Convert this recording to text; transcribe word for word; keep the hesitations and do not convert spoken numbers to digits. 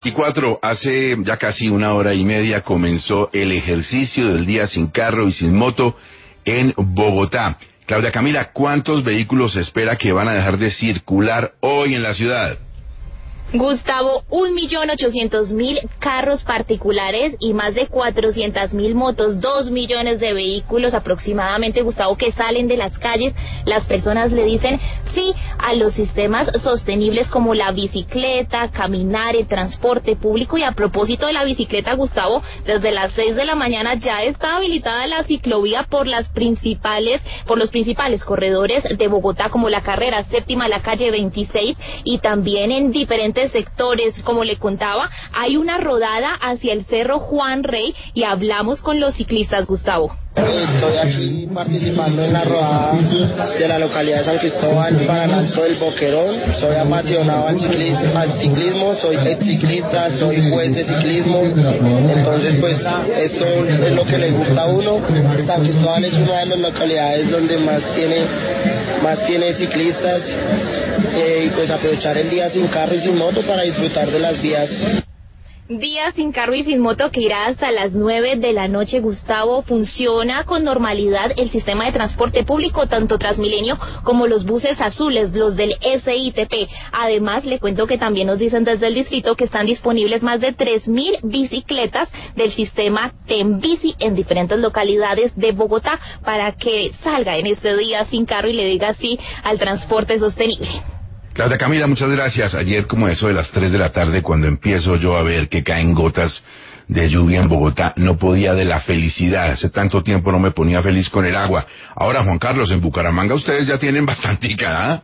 Y cuatro, hace ya casi una hora y media comenzó el ejercicio del día sin carro y sin moto en Bogotá. Claudia Camila, ¿cuántos vehículos se espera que van a dejar de circular hoy en la ciudad? Gustavo, un millón ochocientos mil carros particulares y más de cuatrocientas mil motos, dos millones de vehículos aproximadamente, Gustavo, que salen de las calles. Las personas le dicen sí a los sistemas sostenibles como la bicicleta, caminar, el transporte público. Y a propósito de la bicicleta, Gustavo, desde las seis de la mañana ya está habilitada la ciclovía por las principales, por los principales corredores de Bogotá, como la carrera séptima, la calle veintiséis, y también en diferentes sectores. Como le contaba, hay una rodada hacia el Cerro Juan Rey y hablamos con los ciclistas, Gustavo. Estoy aquí participando en la rodada de la localidad de San Cristóbal para el Alto del Boquerón. Soy apasionado al ciclismo, al ciclismo, soy ex ciclista, soy juez de ciclismo. Entonces, pues, esto es lo que le gusta a uno. San Cristóbal es una de las localidades donde más tiene, más tiene ciclistas. Eh, y pues aprovechar el día sin carro y sin moto para disfrutar de las vías. Día sin carro y sin moto que irá hasta las nueve de la noche, Gustavo. Funciona con normalidad el sistema de transporte público, tanto Transmilenio como los buses azules, los del S I T P. Además, le cuento que también nos dicen desde el distrito que están disponibles más de tres mil bicicletas del sistema Tembici en diferentes localidades de Bogotá para que salga en este día sin carro y le diga sí al transporte sostenible. Claudia Camila, muchas gracias. Ayer, como eso de las tres de la tarde, cuando empiezo yo a ver que caen gotas de lluvia en Bogotá, no podía de la felicidad. Hace tanto tiempo no me ponía feliz con el agua. Ahora, Juan Carlos, en Bucaramanga ustedes ya tienen bastantica, ¿ah?